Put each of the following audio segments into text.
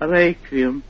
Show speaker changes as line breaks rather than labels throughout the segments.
Реквием,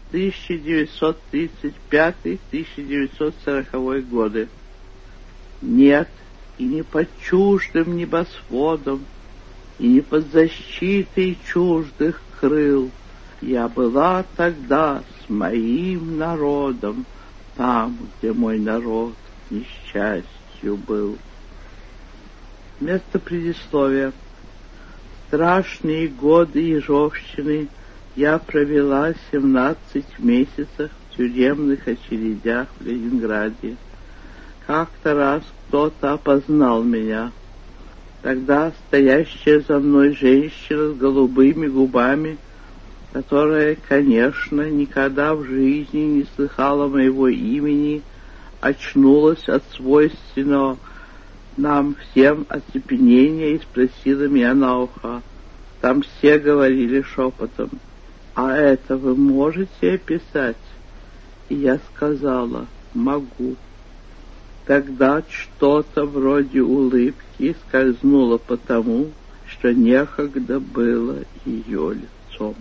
1935-1940 годы. Нет, и не под чуждым небосводом, и не под защитой чуждых крыл. Я была тогда с моим народом, там, где мой народ к несчастью был. Место предисловия. Страшные годы ежовщины я провела 17 месяцев в тюремных очередях в Ленинграде. Как-то раз кто-то опознал меня. Тогда стоящая за мной женщина с голубыми губами, которая, конечно, никогда в жизни не слыхала моего имени, очнулась от свойственного нам всем оцепенения и спросила меня на ухо. Там все говорили шепотом: «А это вы можете описать?» И я сказала: «Могу». Тогда что-то вроде улыбки скользнуло по тому, что некогда было ее лицом.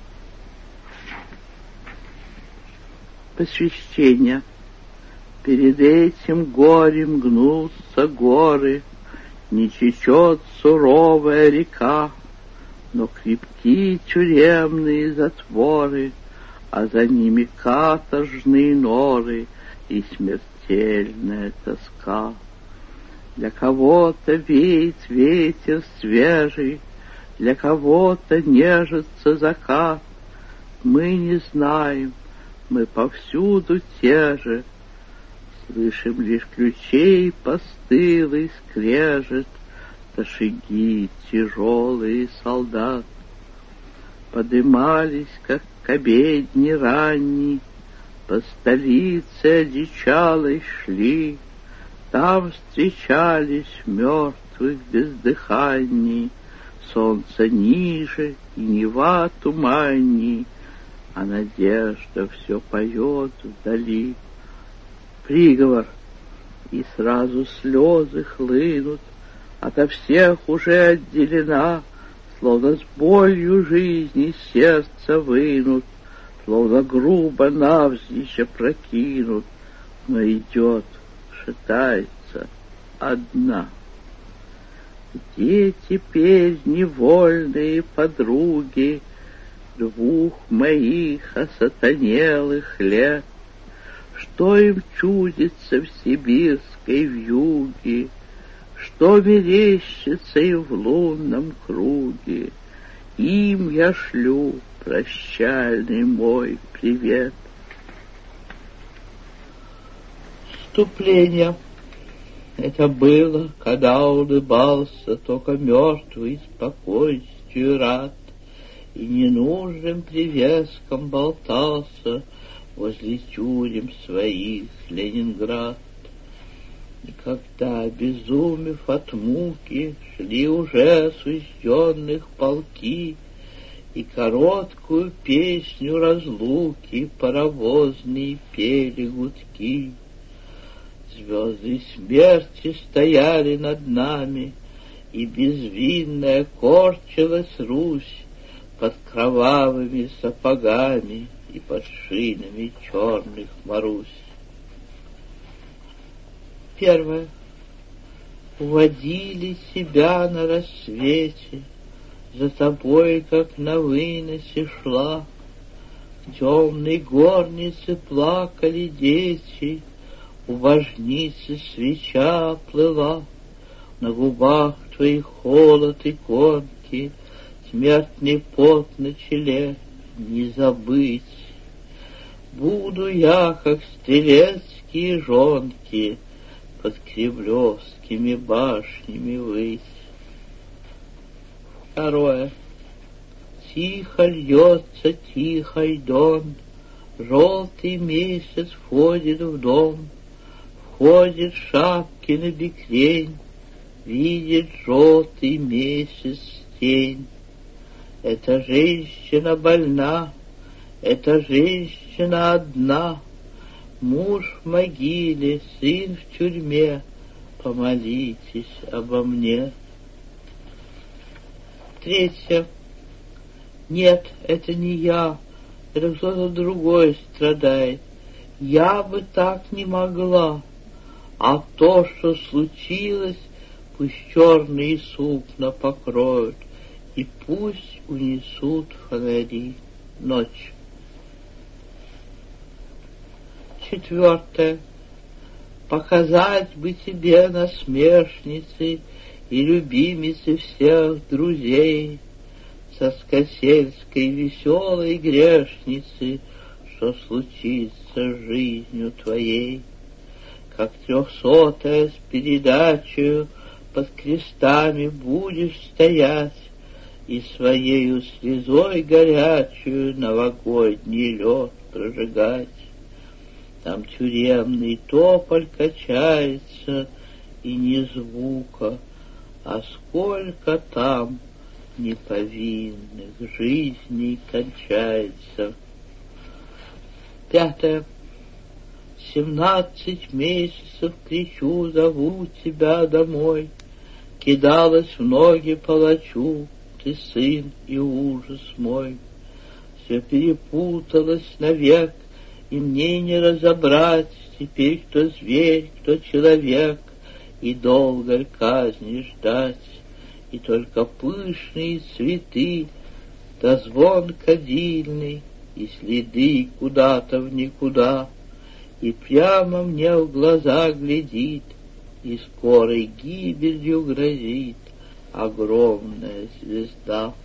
Посвящение. Перед этим горем гнутся горы, не течет суровая река, но крепки тюремные затворы, а за ними каторжные норы и смертельная тоска. Для кого-то веет ветер свежий, для кого-то нежится закат. Мы не знаем, мы повсюду те же, слышим лишь ключей постылый скрежет, да шаги тяжелые солдат. Подымались, как к обедне ранней, по столице одичалой шли, там встречались мертвых бездыханней, солнце ниже и Нева туманней, а надежда все поет вдали. Приговор, и сразу слезы хлынут, ото всех уже отделена, словно с болью жизни сердце вынут, словно грубо навзничь опрокинут, но идет, шатается одна. Где теперь невольные подруги двух моих осатанелых лет? Что им чудится в сибирской вьюге, что мерещится им в лунном круге? Им я шлю прощальный мой привет. Вступление. Это было, когда улыбался только мертвый спокойствию рад, и ненужным привеском болтался возле тюрем своих Ленинград. И когда, обезумев от муки, шли уже осужденных полки, и короткую песню разлуки паровозные пели гудки, звезды смерти стояли над нами, и безвинная корчилась Русь под кровавыми сапогами и под шинами черных Марусь. Первое. Уводили себя на рассвете, за тобой, как на выносе шла. В темной горнице плакали дети, у важницы свеча плыла. На губах твоих холод и конки, смертный пот на челе не забыть. Буду я, как стрелецкие жонки, под кремлевскими башнями выть. Второе. Тихо льется тихий дон, желтый месяц входит в дом, входит Шапкина бекрень, видит желтый месяц тень. Эта женщина больна, эта женщина одна, муж в могиле, сын в тюрьме, помолитесь обо мне. Третье. Нет, это не я, это кто-то другой страдает. Я бы так не могла. А то, что случилось, пусть черный сукна покроют, и пусть унесут фонари. Ночь. 4. Показать бы тебе насмешницы и любимицы всех друзей, соскосельской веселой грешницы, что случится с жизнью твоей. Как 300-я с передачею под крестами будешь стоять и своею слезой горячую новогодний лед прожигать. Там тюремный тополь качается, и ни звука, а сколько там неповинных жизней кончается. 5. 17 месяцев кричу, зову тебя домой, кидалась в ноги палачу, ты сын и ужас мой. Все перепуталось навек, и мне не разобрать теперь, кто зверь, кто человек, и долго казни ждать, и только пышные цветы, да звон кадильный, и следы куда-то в никуда, и прямо мне в глаза глядит, и скорой гибелью грозит огромная звезда.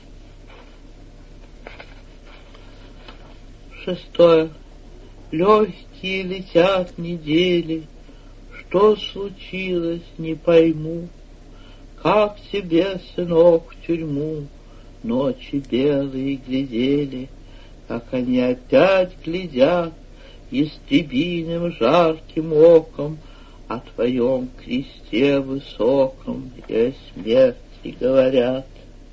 6. Легкие летят недели, что случилось, не пойму. Как тебе, сынок, в тюрьму ночи белые глядели, как они опять глядят истребиным жарким оком о твоем кресте высоком и о смерти говорят.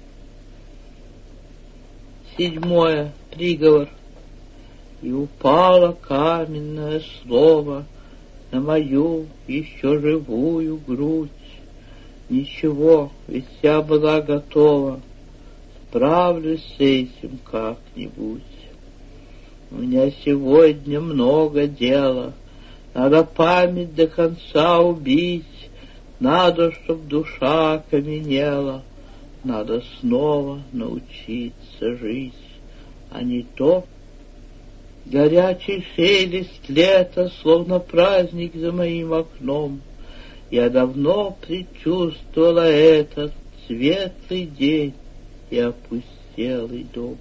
7. Приговор. И упало каменное слово на мою еще живую грудь. Ничего, ведь я была готова, справлюсь с этим как-нибудь. У меня сегодня много дела, надо память до конца убить, надо, чтоб душа окаменела, надо снова научиться жить, а не то. Горячий шелест лета, словно праздник за моим окном. Я давно предчувствовала этот светлый день и опустелый дом.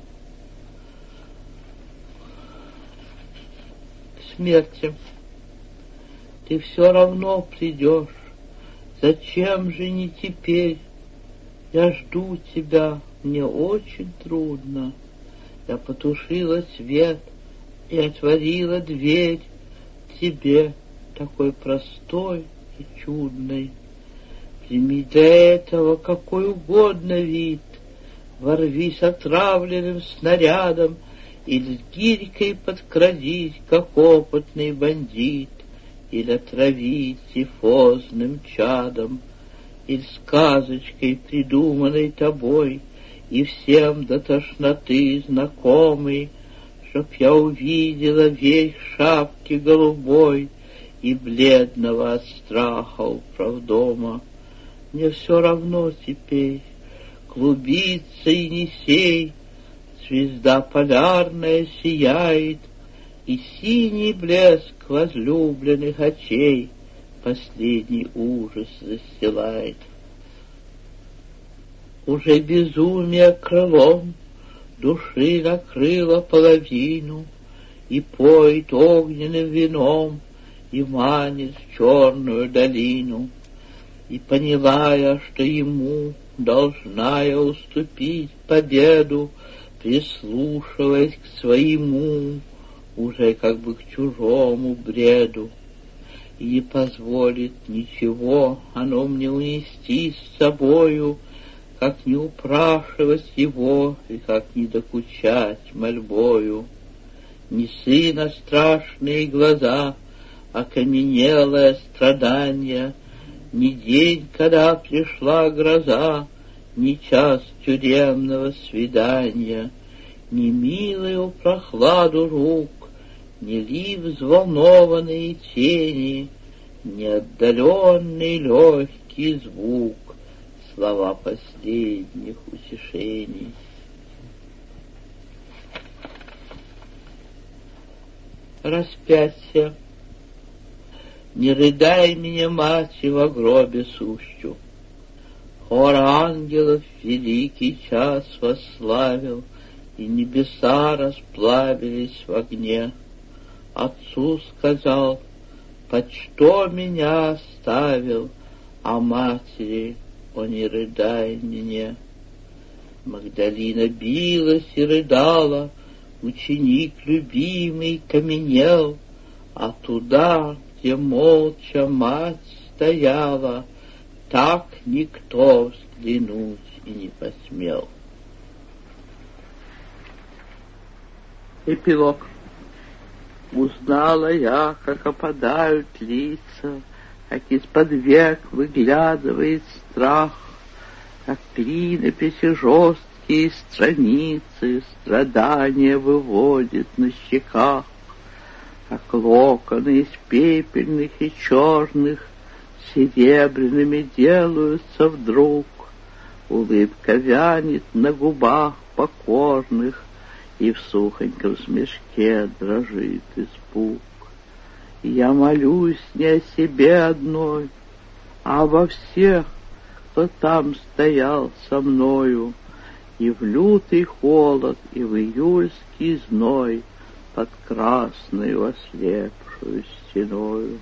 К смерти. Ты все равно придешь. Зачем же не теперь? Я жду тебя, мне очень трудно. Я потушила свет и отворила дверь тебе, такой простой и чудной. Прими для этого какой угодно вид, ворвись отравленным снарядом или с гирькой подкрадись, как опытный бандит, или отрави тифозным чадом, или сказочкой, придуманной тобой и всем до тошноты знакомый, чтоб я увидела весь в шапке голубой и бледного от страха управдома. Мне все равно теперь, клубится Енисей, звезда полярная сияет, и синий блеск возлюбленных очей последний ужас застилает. Уже безумие крылом души накрыло половину, и поет огненным вином, и манит в черную долину. И поняла я, что ему должна я уступить победу, прислушиваясь к своему, уже как бы к чужому бреду. И не позволит ничего оно мне унести с собою, как не упрашивать его и как не докучать мольбою. Ни сына страшные глаза, окаменелое страдание, ни день, когда пришла гроза, ни час тюремного свидания, ни милую прохладу рук, ни ли взволнованные тени, ни отдаленный легкий звук, слова последних утешений. Распятие. Не рыдай меня, мать, во гробе сущу. Хор ангелов великий час восславил, и небеса расплавились в огне. Отцу сказал: под что меня оставил, а матери: о, не рыдай мне. Магдалина билась и рыдала, ученик любимый каменел, а туда, где молча мать стояла, так никто взглянуть и не посмел. Эпилог. Узнала я, как опадают лица, как из-под век выглядывает страх, как клинописи жесткие страницы страдания выводит на щеках, как локоны из пепельных и черных серебряными делаются вдруг, улыбка вянет на губах покорных, и в сухоньком смешке дрожит испуг. Я молюсь не о себе одной, а обо всех, кто там стоял со мною, и в лютый холод, и в июльский зной под красную ослепшую стеною.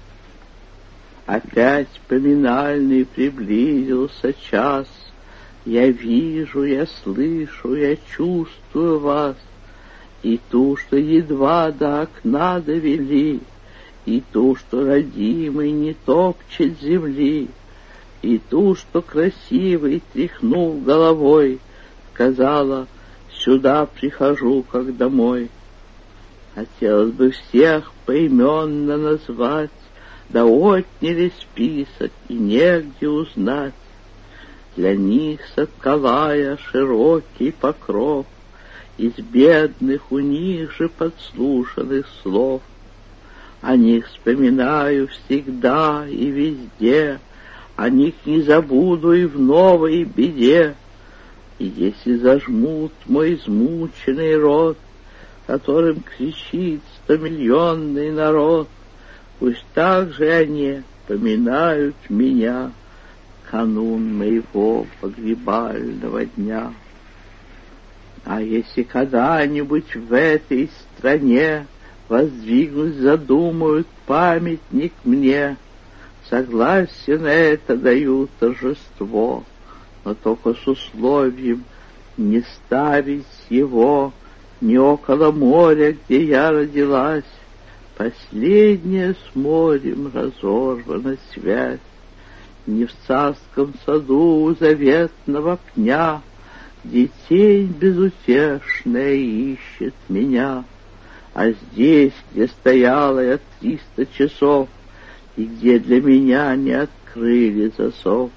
Опять поминальный приблизился час, я вижу, я слышу, я чувствую вас, и ту, что едва до окна довели, и ту, что родимый не топчет земли, и ту, что красивый, тряхнув головой, сказала: сюда прихожу, как домой. Хотелось бы всех поименно назвать, да отняли список, и негде узнать. Для них соткала я широкий покров из бедных у них же подслушанных слов. О них вспоминаю всегда и везде, о них не забуду и в новой беде. И если зажмут мой измученный рот, которым кричит 100-миллионный народ, пусть так же они поминают меня канун моего погребального дня. А если когда-нибудь в этой стране воздвигнуть задумают памятник мне, согласие на это даю торжество, но только с условием не ставить его не около моря, где я родилась. Последняя с морем разорвана связь, не в царском саду у заветного пня, где тень безутешная ищет меня, а здесь, где стояла я 300 часов, и где для меня не открыли засов.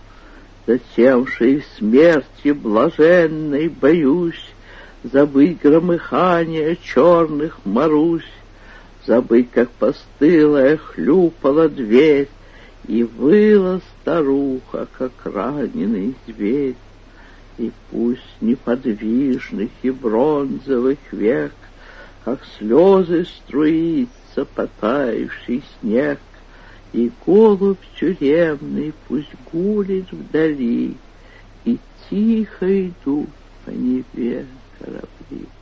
Затем же и смерти блаженной боюсь забыть громыхание черных Марусь, забыть, как постылая хлюпала дверь, и выла старуха, как раненый зверь. И пусть неподвижных и бронзовых век, как слезы струится потаивший снег, и голубь тюремный пусть гулит вдали, и тихо идут по Неве корабли.